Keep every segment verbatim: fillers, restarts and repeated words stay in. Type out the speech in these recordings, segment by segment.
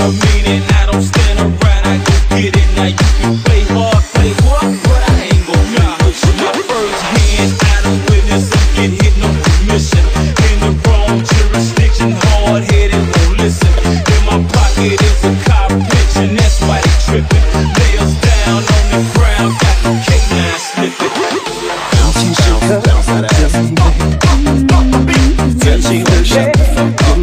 meaning I don't stand around, I go get it. Now you can play hard, play what, but I ain't gon' nah. My first hand, I don't witness and get hit, no permission. In the wrong jurisdiction, hard-headed, won't listen. In my pocket is a car pitch, and that's why they trippin'. Lay us down on the ground, got the K nine slippin'. Bounce, bounce, bounce that ass. Tell she gon' shut the fuck up.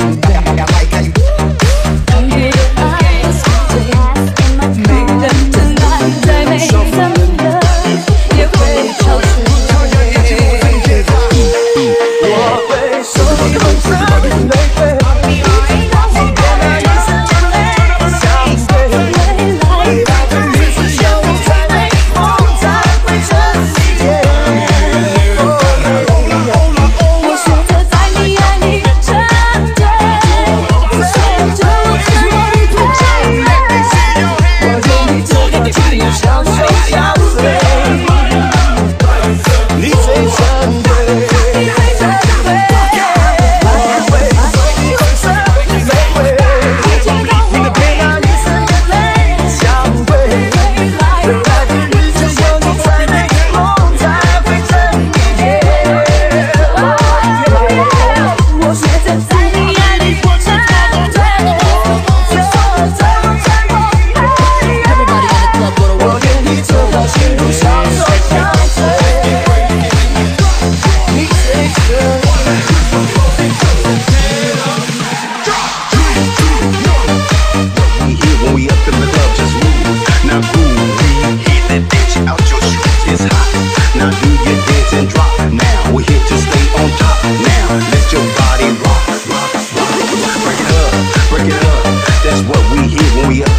What we hear when we up